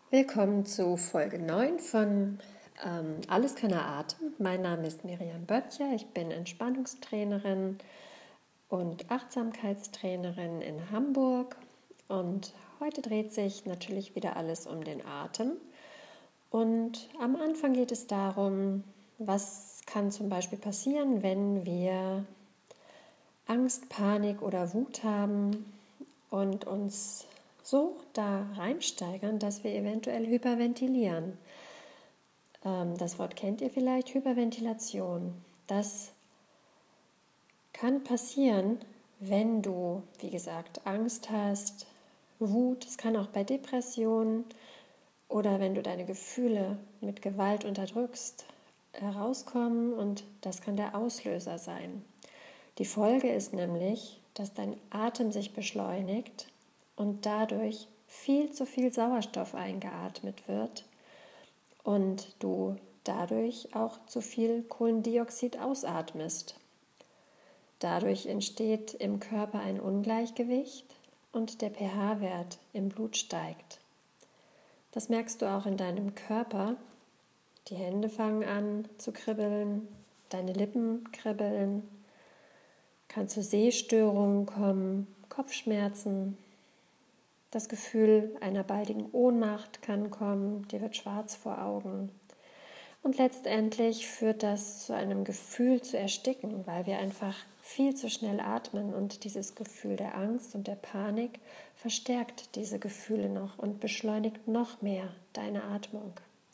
Willkommen zu Folge 9 von Alleskönner Atem. Mein Name ist Miriam Böttcher, ich bin Entspannungstrainerin und Achtsamkeitstrainerin in Hamburg und heute dreht sich natürlich wieder alles um den Atem. Und am Anfang geht es darum, was kann zum Beispiel passieren, wenn wir Angst, Panik oder Wut haben und uns so da reinsteigern, dass wir eventuell hyperventilieren. Das Wort kennt ihr vielleicht, Hyperventilation. Das kann passieren, wenn du, wie gesagt, Angst hast, Wut. Es kann auch bei Depressionen oder wenn du deine Gefühle mit Gewalt unterdrückst, herauskommen und das kann der Auslöser sein. Die Folge ist nämlich, dass dein Atem sich beschleunigt und dadurch viel zu viel Sauerstoff eingeatmet wird und du dadurch auch zu viel Kohlendioxid ausatmest. Dadurch entsteht im Körper ein Ungleichgewicht und der pH-Wert im Blut steigt. Das merkst du auch in deinem Körper. Die Hände fangen an zu kribbeln, deine Lippen kribbeln, kann zu Sehstörungen kommen, Kopfschmerzen. Das Gefühl einer baldigen Ohnmacht kann kommen, dir wird schwarz vor Augen. Und letztendlich führt das zu einem Gefühl zu ersticken, weil wir einfach viel zu schnell atmen und dieses Gefühl der Angst und der Panik verstärkt diese Gefühle noch und beschleunigt noch mehr deine Atmung.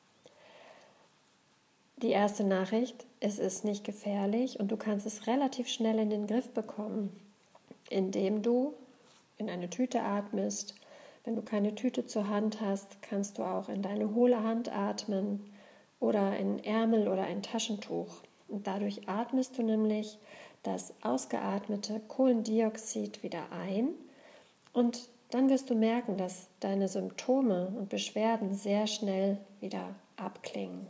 Die erste Nachricht, es ist nicht gefährlich und du kannst es relativ schnell in den Griff bekommen, indem du in eine Tüte atmest. Wenn du keine Tüte zur Hand hast, kannst du auch in deine hohle Hand atmen oder in Ärmel oder ein Taschentuch. Und dadurch atmest du nämlich das ausgeatmete Kohlendioxid wieder ein und dann wirst du merken, dass deine Symptome und Beschwerden sehr schnell wieder abklingen.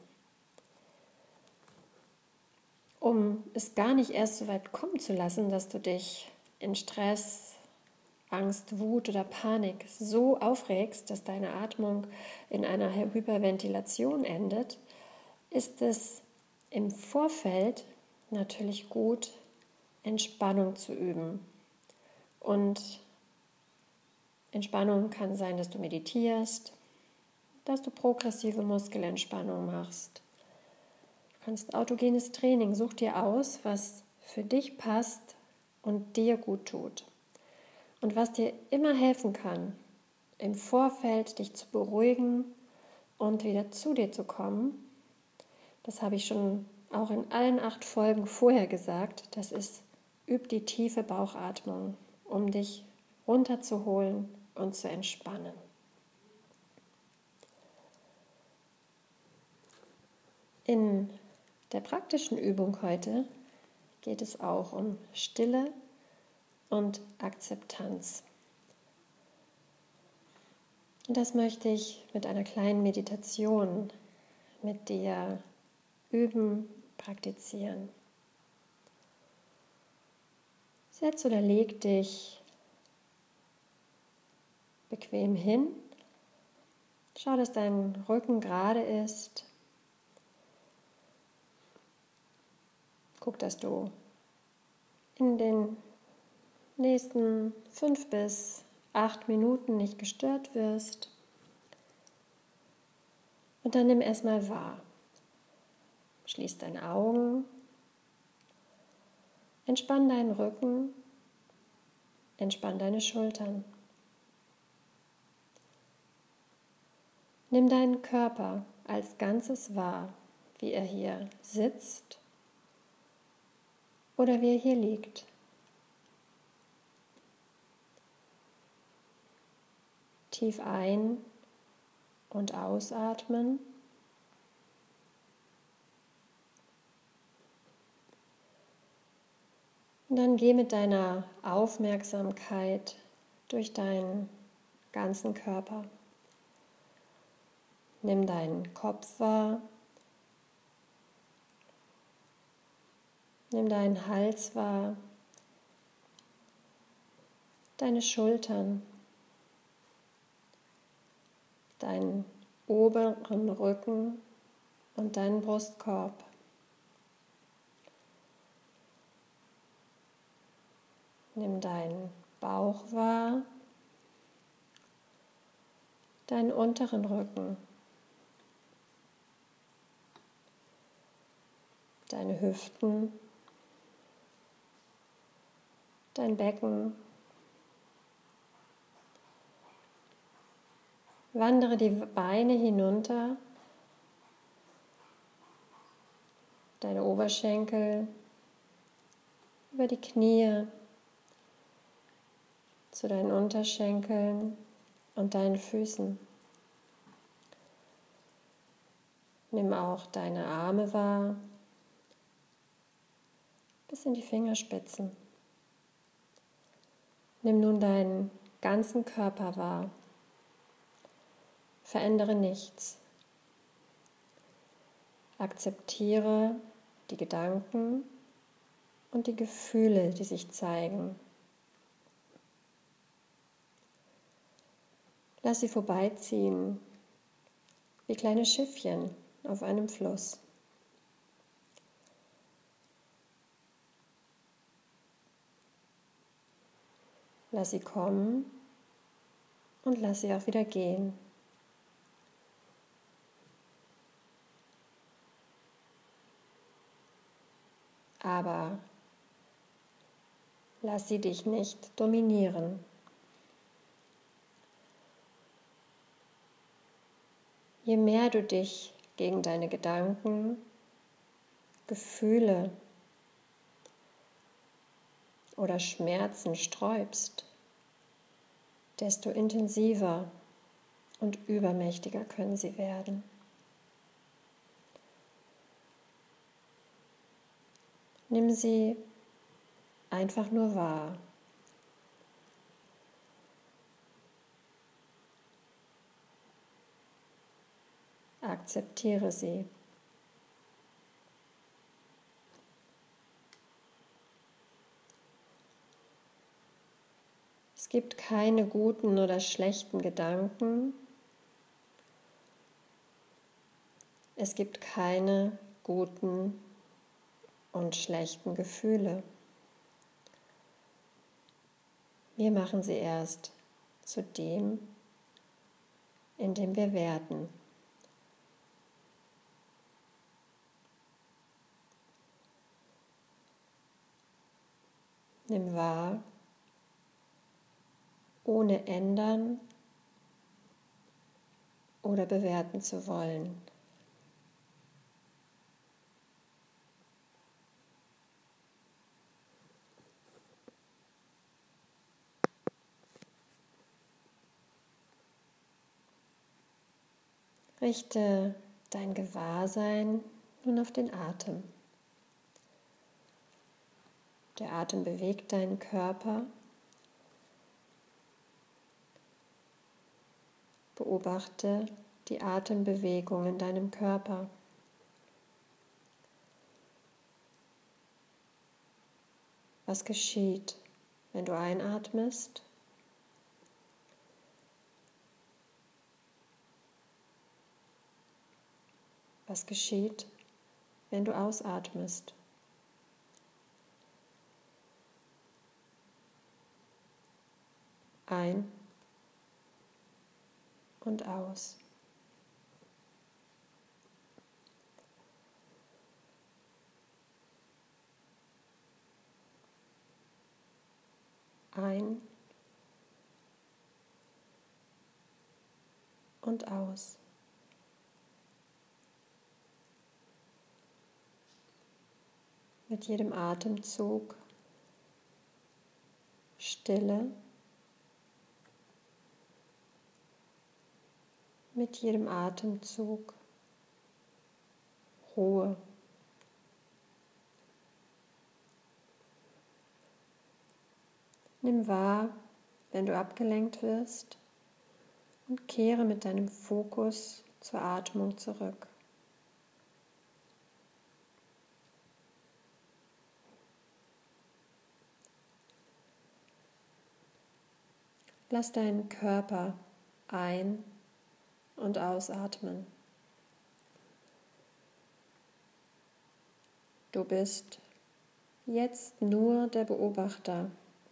Um es gar nicht erst so weit kommen zu lassen, dass du dich in Stress, Angst, Wut oder Panik so aufregst, dass deine Atmung in einer Hyperventilation endet, ist es im Vorfeld natürlich gut, Entspannung zu üben. Und Entspannung kann sein, dass du meditierst, dass du progressive Muskelentspannung machst. Du kannst autogenes Training, such dir aus, was für dich passt und dir gut tut. Und was dir immer helfen kann, im Vorfeld dich zu beruhigen und wieder zu dir zu kommen, das habe ich schon auch in allen 8 Folgen vorher gesagt, das ist, üb die tiefe Bauchatmung, um dich runterzuholen und zu entspannen. In der praktischen Übung heute geht es auch um Stille und Akzeptanz. Und das möchte ich mit einer kleinen Meditation mit dir üben, praktizieren. Setz oder leg dich bequem hin. Schau, dass dein Rücken gerade ist. Guck, dass du in den nächsten 5 bis 8 Minuten nicht gestört wirst. Und dann nimm erstmal wahr. Schließ deine Augen. Entspann deinen Rücken. Entspann deine Schultern. Nimm deinen Körper als Ganzes wahr, wie er hier sitzt oder wie er hier liegt. Tief ein- und ausatmen. Und dann geh mit deiner Aufmerksamkeit durch deinen ganzen Körper. Nimm deinen Kopf wahr. Nimm deinen Hals wahr. Deine Schultern. Deinen oberen Rücken und deinen Brustkorb. Nimm deinen Bauch wahr, deinen unteren Rücken, deine Hüften, dein Becken. Wandere die Beine hinunter, deine Oberschenkel, über die Knie, zu deinen Unterschenkeln und deinen Füßen. Nimm auch deine Arme wahr, bis in die Fingerspitzen. Nimm nun deinen ganzen Körper wahr. Verändere nichts. Akzeptiere die Gedanken und die Gefühle, die sich zeigen. Lass sie vorbeiziehen, wie kleine Schiffchen auf einem Fluss. Lass sie kommen und lass sie auch wieder gehen. Aber lass sie dich nicht dominieren. Je mehr du dich gegen deine Gedanken, Gefühle oder Schmerzen sträubst, desto intensiver und übermächtiger können sie werden. Nimm sie einfach nur wahr. Akzeptiere sie. Es gibt keine guten oder schlechten Gedanken. Es gibt keine guten und schlechten Gefühle. Wir machen sie erst zu dem, in dem wir werten. Nimm wahr, ohne ändern oder bewerten zu wollen. Richte dein Gewahrsein nun auf den Atem. Der Atem bewegt deinen Körper. Beobachte die Atembewegung in deinem Körper. Was geschieht, wenn du einatmest? Was geschieht, wenn du ausatmest? Ein und aus. Ein und aus. Mit jedem Atemzug Stille, mit jedem Atemzug Ruhe. Nimm wahr, wenn du abgelenkt wirst, und kehre mit deinem Fokus zur Atmung zurück. Lass deinen Körper ein- und ausatmen. Du bist jetzt nur der Beobachter.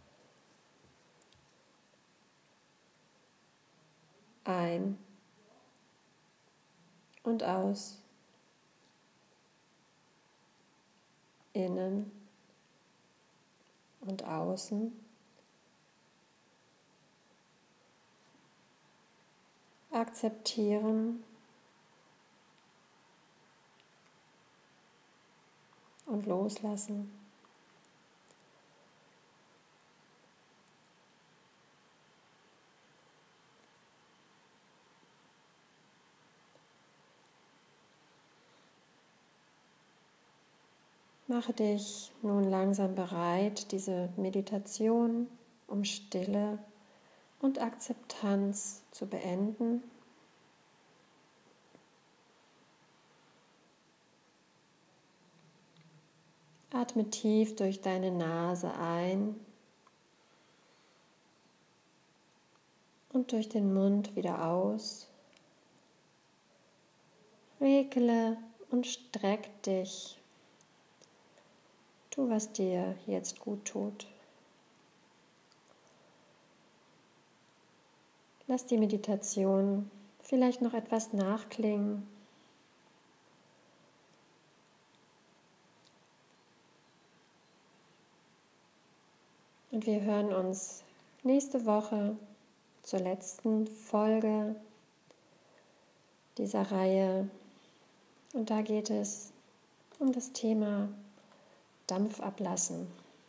Ein und aus. Innen und außen. Akzeptieren und loslassen. Mache dich nun langsam bereit, diese Meditation um Stille und Akzeptanz zu beenden. Atme tief durch deine Nase ein und durch den Mund wieder aus. Regle und streck dich. Tu, was dir jetzt gut tut. Lass die Meditation vielleicht noch etwas nachklingen. Und wir hören uns nächste Woche zur letzten Folge dieser Reihe. Und da geht es um das Thema Dampf ablassen.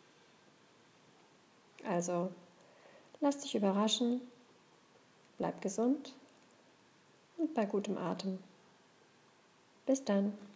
Also, lass dich überraschen, bleib gesund und bei gutem Atem. Bis dann.